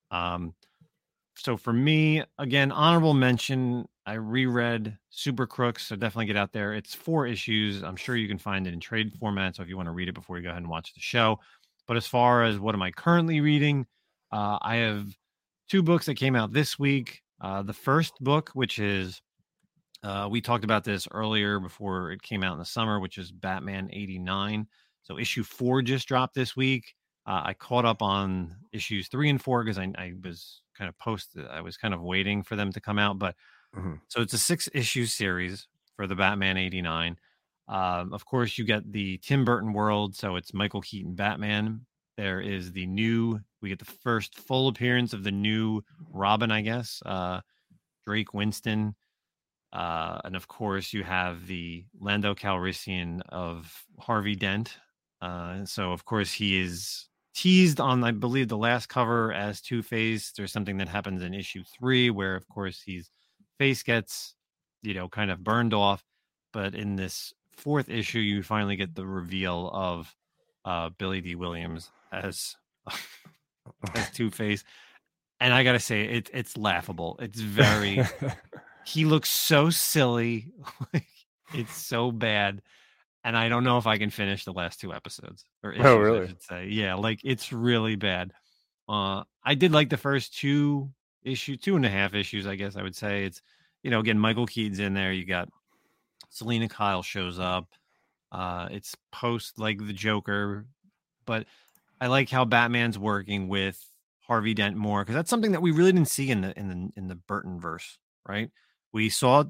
So for me, again, honorable mention, I reread Super Crooks, so definitely get out there. It's 4 issues. I'm sure you can find it in trade format, so if you want to read it before you go ahead and watch the show. But as far as what am I currently reading, I have 2 books that came out this week. The first book, which is, we talked about this earlier before it came out in the summer, which is Batman 89. So issue 4 just dropped this week. I caught up on issues 3 and 4 because I was I was kind of waiting for them to come out, but so it's a 6-issue series for the Batman 89. Of course, you get the Tim Burton world, so it's Michael Keaton Batman. There is we get the first full appearance of the new Robin, I guess, Drake Winston. And of course, you have the Lando Calrissian of Harvey Dent. So, of course, he is teased on, I believe, the last cover as Two-Face. There's something that happens in issue 3 where, of course, his face gets, kind of burned off. But in this 4th issue, you finally get the reveal of Billy D. Williams as Two-Face. And I got to say, it's laughable. It's very... he looks so silly. It's so bad. And I don't know if I can finish the last 2 episodes or issues, really? I should say. Yeah, like it's really bad. I did like the first 2.5 issues, I guess I would say. It's, again, Michael Keaton's in there. You got Selena Kyle shows up. It's post like the Joker, but I like how Batman's working with Harvey Dent more because that's something that we really didn't see in the Burton verse, right? We saw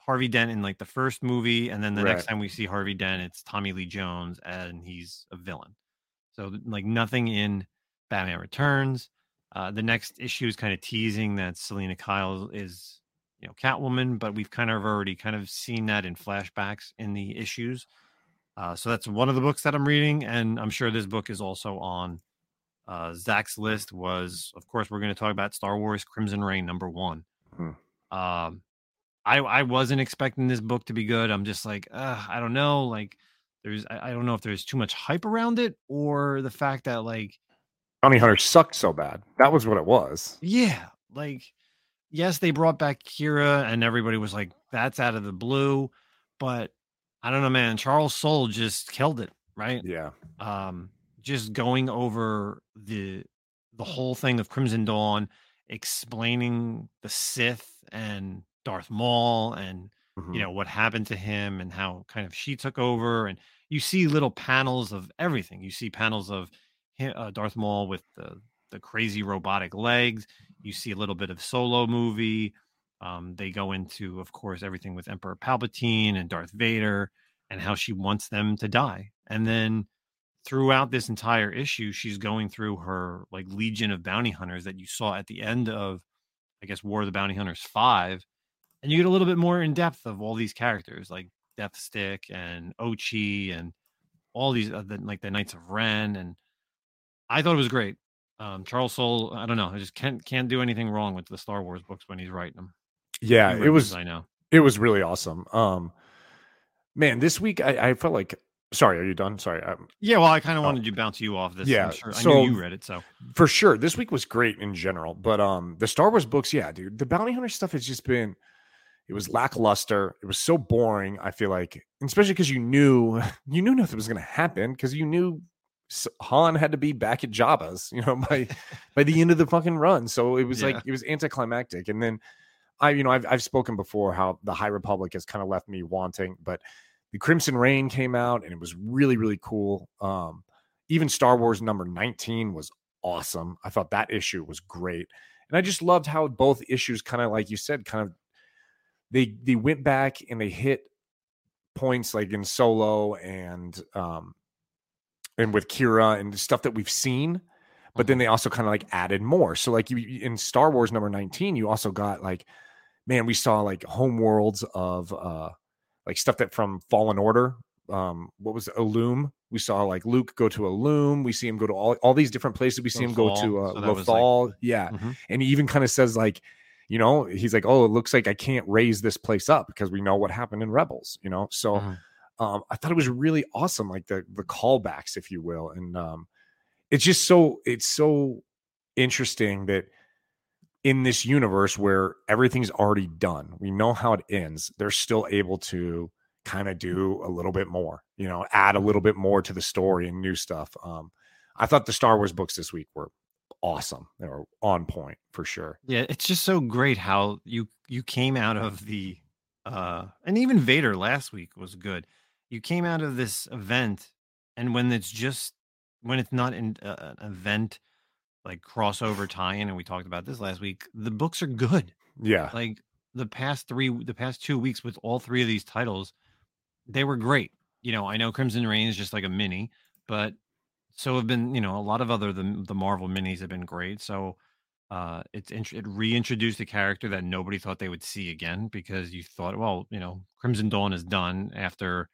Harvey Dent in like the first movie, and then the next time we see Harvey Dent, it's Tommy Lee Jones, and he's a villain. So like nothing in Batman Returns. The next issue is kind of teasing that Selena Kyle is, Catwoman, but we've kind of already kind of seen that in flashbacks in the issues. So that's one of the books that I'm reading, and I'm sure this book is also on Zach's list. Was, of course, we're going to talk about Star Wars Crimson Reign #1. I wasn't expecting this book to be good. I'm just like, I don't know. Like, I don't know if there's too much hype around it, or the fact that like Bounty Hunter sucked so bad. That was what it was. Yeah, like, yes, they brought back Kira, and everybody was like, that's out of the blue, but I don't know, man. Charles Soule just killed it, right? Yeah. Just going over the whole thing of Crimson Dawn, explaining the Sith and Darth Maul, and what happened to him, and how kind of she took over, and you see little panels of everything. You see panels of Darth Maul with the crazy robotic legs. You see a little bit of Solo movie. They go into, of course, everything with Emperor Palpatine and Darth Vader, and how she wants them to die. And then throughout this entire issue, she's going through her like legion of bounty hunters that you saw at the end of, I guess, War of the Bounty Hunters 5. And you get a little bit more in depth of all these characters like Deathstick and Ochi and all these like the Knights of Ren. And I thought it was great. Charles Soule, I don't know. I just can't do anything wrong with the Star Wars books when he's writing them. Yeah, it was. I know it was really awesome. Man, this week I felt like. Sorry, are you done? Sorry. Yeah, well, I kind of wanted to bounce you off this. Yeah, sure. I knew you read it, so for sure, this week was great in general. But the Star Wars books, yeah, dude, the Bounty Hunter stuff has just been. It was lackluster. It was so boring. I feel like, especially because you knew nothing was going to happen, because you knew Han had to be back at Jabba's, by the end of the fucking run. So it was like it was anticlimactic. And then I've spoken before how the High Republic has kind of left me wanting, but the Crimson Reign came out and it was really, really cool. Even Star Wars #19 was awesome. I thought that issue was great. And I just loved how both issues kind of, like you said, kind of they went back and they hit points like in Solo and with Kira and stuff that we've seen, but then they also kind of like added more. So like in Star Wars #19, you also got like, man, we saw like home worlds of like stuff that from Fallen Order. What was it? Illume? We saw like Luke go to Illume. We see him go to all these different places. We see him go to Lothal. Like, yeah. And he even kind of says like, he's like, oh, it looks like I can't raise this place up because we know what happened in Rebels, So I thought it was really awesome, like the callbacks, if you will. And it's just so interesting that in this universe where everything's already done, we know how it ends, they're still able to kind of do a little bit more, add a little bit more to the story and new stuff. I thought the Star Wars books this week were awesome. They were on point for sure. Yeah, it's just so great how you came out of the and even Vader last week was good. You came out of this event, and when it's not an event like crossover tie-in, and we talked about this last week, the books are good. Yeah, like the past 2 weeks with all three of these titles, they were great. I know Crimson Reign is just like a mini, but so have been, a lot of other the Marvel minis have been great. So it reintroduced a character that nobody thought they would see again, because you thought, well, Crimson Dawn is done after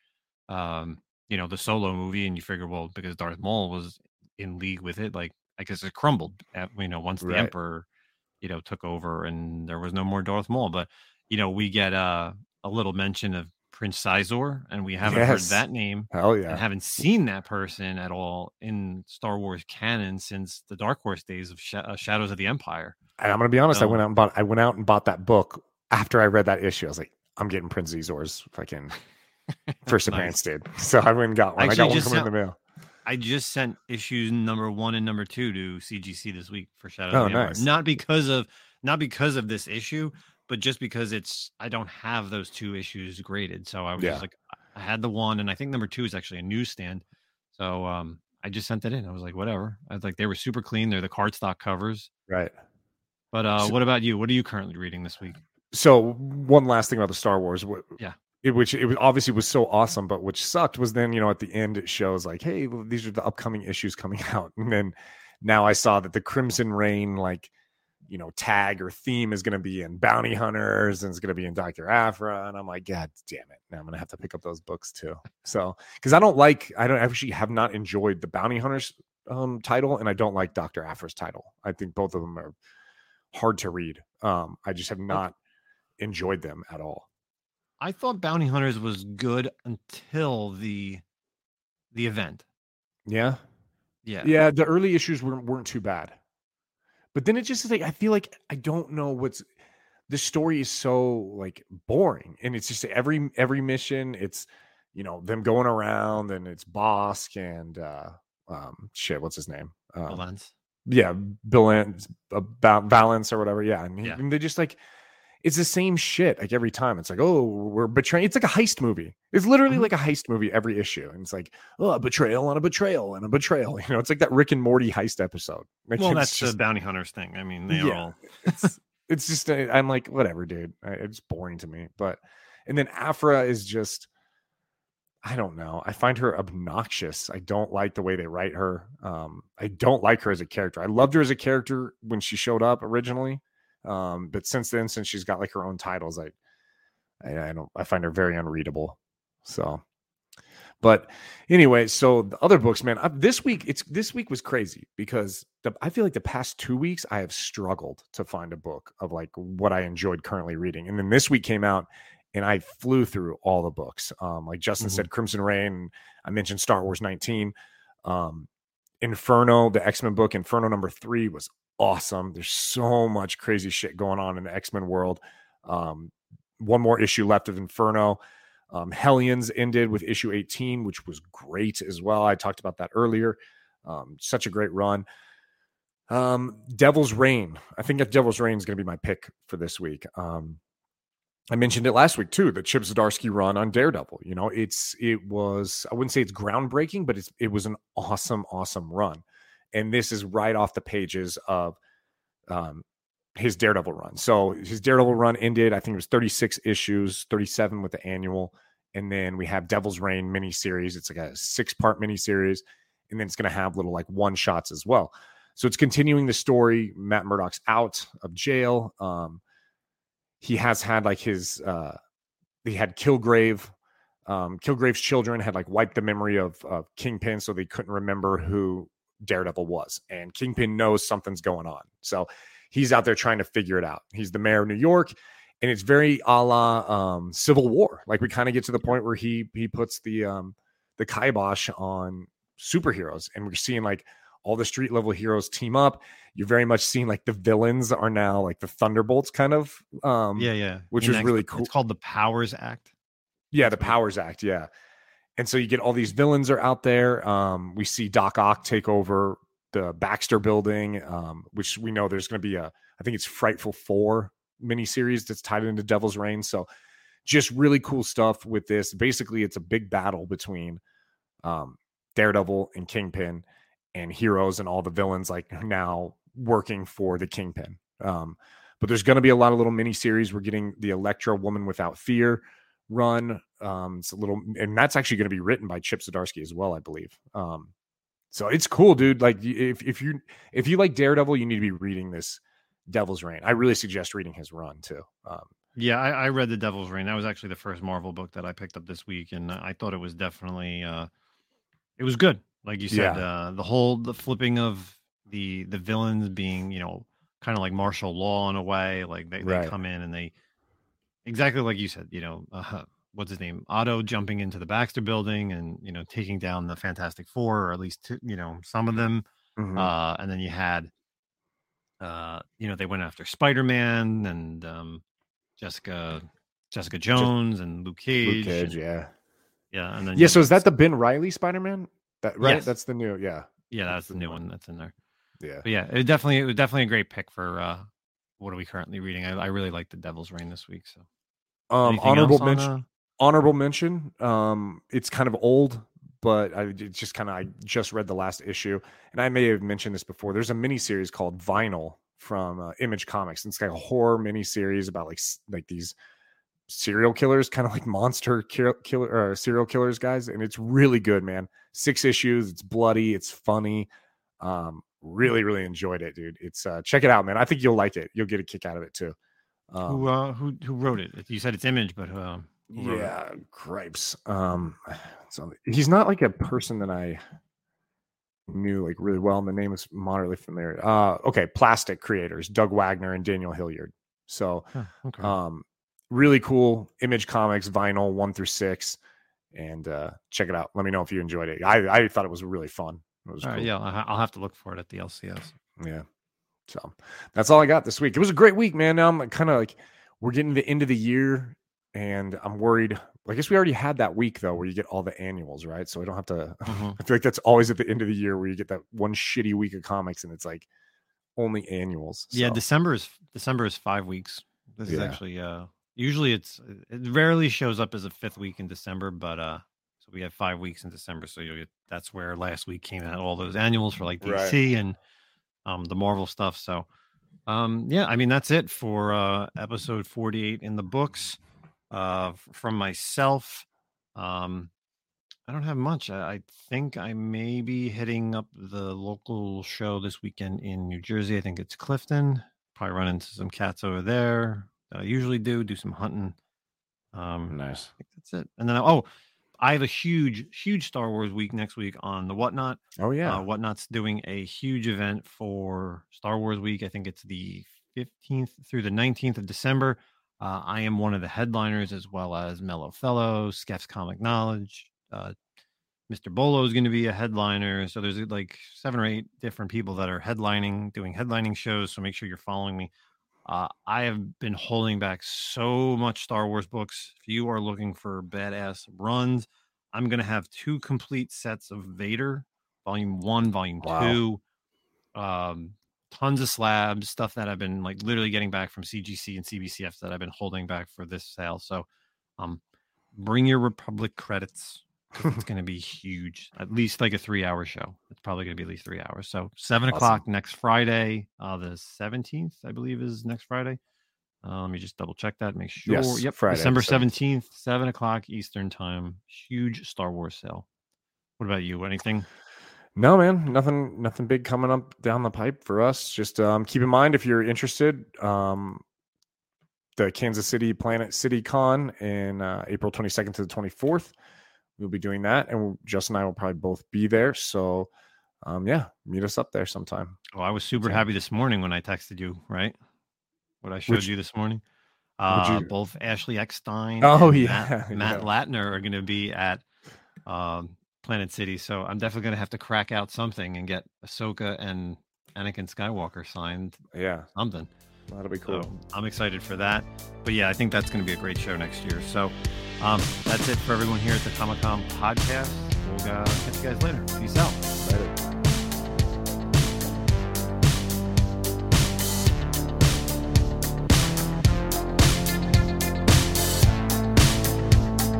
the Solo movie, and you figure, well, because Darth Maul was in league with it, like I guess it crumbled once the Emperor took over and there was no more Darth Maul. But we get a little mention of Prince Sizor, and we haven't heard that name. Hell yeah. And haven't seen that person at all in Star Wars canon since the Dark Horse days of Shadows of the Empire. And I'm gonna be honest, I went out and bought that book after I read that issue. I was like, I'm getting Prince Sizor's fucking first appearance, dude. So I went and got one. I got one coming in the mail. I just sent issues #1 and #2 to CGC this week for Shadows of the Empire. Not because of this issue, but just because I don't have those 2 issues graded. So I was just like, I had the one, and I think #2 is actually a newsstand. So I just sent it in. I was like, whatever. I was like, they were super clean. They're the cardstock covers. Right. But what about you? What are you currently reading this week? So one last thing about the Star Wars, which it was obviously was so awesome, but which sucked was then, at the end it shows like, hey, well, these are the upcoming issues coming out, and then now I saw that the Crimson Reign tag or theme is going to be in Bounty Hunters and it's going to be in Dr. Aphra, and I'm like, God damn it! Now I'm going to have to pick up those books too. So because I don't actually have not enjoyed the Bounty Hunters title, and I don't like Dr. Aphra's title. I think both of them are hard to read. I just have not enjoyed them at all. I thought Bounty Hunters was good until the event. Yeah. The early issues weren't too bad, but then it just like I feel like I don't know the story is so like boring, and it's just every mission it's them going around, and it's Bosk and what's his name? Valance. Yeah, Valance or whatever. Yeah, and they just like. It's the same shit like every time. It's like, oh, we're betraying. It's like a heist movie. It's literally like a heist movie every issue. And it's like, oh, a betrayal and a betrayal and a betrayal. It's like that Rick and Morty heist episode. Like, well, that's just the Bounty Hunters thing. I mean, they are all. It's just, I'm like, whatever, dude. It's boring to me. And then Aphra is just, I don't know. I find her obnoxious. I don't like the way they write her. I don't like her as a character. I loved her as a character when she showed up originally. But since then, since she's got like her own titles, I find her very unreadable. So, but anyway, so the other books, man, this week was crazy because I feel like the past 2 weeks I have struggled to find a book of like what I enjoyed currently reading. And then this week came out and I flew through all the books. Like Justin said, Crimson Reign, I mentioned Star Wars 19, Inferno, the X-Men book, Inferno #3 was awesome. There's so much crazy shit going on in the X-Men world. One more issue left of Inferno. Hellions ended with issue 18, which was great as well. I talked about that earlier. Such a great run. Devil's Reign. I think that Devil's Reign is going to be my pick for this week. I mentioned it last week too, the Chip Zdarsky run on Daredevil. It was, I wouldn't say it's groundbreaking, but it was an awesome run. And this is right off the pages of his Daredevil run. So his Daredevil run ended, I think it was 36 issues, 37 with the annual. And then we have Devil's Reign miniseries. It's like a 6-part miniseries. And then it's going to have little like one-shots as well. So it's continuing the story. Matt Murdock's out of jail. He has had like he had Kilgrave. Kilgrave's children had like wiped the memory of Kingpin, so they couldn't remember who Daredevil was, and Kingpin knows something's going on, so he's out there trying to figure it out. He's the mayor of New York, and it's very a la Civil War. Like we kind of get to the point where he puts the kibosh on superheroes, and we're seeing like all the street level heroes team up. You're very much seeing like the villains are now like the Thunderbolts kind of which is really cool. It's called the Powers Act. Yeah, the Powers Act. Yeah. And so you get all these villains are out there. We see Doc Ock take over the Baxter building, which we know there's going to be I think it's Frightful 4 miniseries that's tied into Devil's Reign. So just really cool stuff with this. Basically, it's a big battle between Daredevil and Kingpin and heroes and all the villains like now working for the Kingpin. But there's going to be a lot of little miniseries. We're getting the Elektra Woman Without Fear run. It's a little, and that's actually going to be written by Chip Zdarsky as well, I believe. So it's cool, dude. Like if you like Daredevil, you need to be reading this Devil's Reign. I really suggest reading his run too. Yeah, I read the Devil's Reign. That was actually the first Marvel book that I picked up this week, and I thought it was definitely it was good. Like you said, the flipping of the villains being, kind of like martial law in a way. Like they come in and they, exactly like you said, what's his name? Otto jumping into the Baxter building and, taking down the Fantastic Four, or at least, some of them. Mm-hmm. And then you had, they went after Spider-Man and Jessica Jones and Luke Cage. Yeah. Yeah. And then, so is that the Ben Reilly Spider-Man? That right? Yes. That's the new, Yeah, that's the new one that's in there. Yeah. But yeah, it was definitely a great pick for what are we currently reading. I really like the Devil's Reign this week. So honorable mention. It's kind of old, but I just read the last issue, and I may have mentioned this before. There's a mini series called Vinyl from Image Comics. And it's like a horror miniseries about like these serial killers, kind of like monster killer serial killers guys, and it's really good, man. 6 issues. It's bloody. It's funny. Really enjoyed it, dude. It's check it out, man. I think you'll like it. You'll get a kick out of it too. Who wrote it? You said it's Image, but yeah, Gripes. He's not like a person that I knew like really well, and the name is moderately familiar. Okay, Plastic creators, Doug Wagner and Daniel Hilliard. So okay. Really cool. Image Comics, vinyl 1 through 6, and check it out. Let me know if you enjoyed it. I thought it was really fun. It was cool. Yeah, I'll have to look for it at the LCS. Yeah. So that's all I got this week. It was a great week, man. Now I'm kind of like, we're getting to the end of the year, and I'm worried. I guess we already had that week though, where you get all the annuals, right? So I don't have to. Mm-hmm. I feel like that's always at the end of the year where you get that one shitty week of comics, and it's like only annuals. So. Yeah, December is 5 weeks. This is actually usually it rarely shows up as a 5th week in December, but so we have 5 weeks in December. So that's where last week came out all those annuals for like DC and the Marvel stuff. So yeah, I mean that's it for episode 48 in the books. From myself, I don't have much. I think I may be hitting up the local show this weekend in New Jersey. I think it's Clifton. Probably run into some cats over there. I usually do some hunting. Nice. I think that's it. And then I have a huge Star Wars week next week on the Whatnot. Oh yeah. Whatnot's doing a huge event for Star Wars week. I think it's the 15th through the 19th of December. I am one of the headliners, as well as Mellow Fellows, Skeff's Comic Knowledge. Mr. Bolo is going to be a headliner. So there's like 7 or 8 different people that are doing headlining shows. So make sure you're following me. I have been holding back so much Star Wars books. If you are looking for badass runs, I'm going to have 2 complete sets of Vader, volume 1, volume 2. Tons of slabs, stuff that I've been like literally getting back from CGC and CBCF that I've been holding back for this sale. So bring your Republic credits. It's going to be huge. At least like a 3-hour show. It's probably going to be at least 3 hours. So 7 o'clock next Friday, the 17th, I believe, is next Friday. Let me just double check that. Make sure. Yes, yep, Friday, December 17th, 7 o'clock Eastern time. Huge Star Wars sale. What about you? Anything? No, man, nothing big coming up down the pipe for us. Just keep in mind, if you're interested, the Kansas City Planet City Con in April 22nd to the 24th. We'll be doing that, and Justin and I will probably both be there. So, yeah, meet us up there sometime. Oh, I was super happy this morning when I texted you, right? What I showed you this morning. Both Ashley Eckstein and Matt Latner are going to be at Planet City. So I'm definitely going to have to crack out something and get Ahsoka and Anakin Skywalker signed. Yeah. Something. That'll be cool. So I'm excited for that. But yeah, I think that's going to be a great show next year. So that's it for everyone here at the Comic-Con podcast. We'll catch you guys later. Peace out.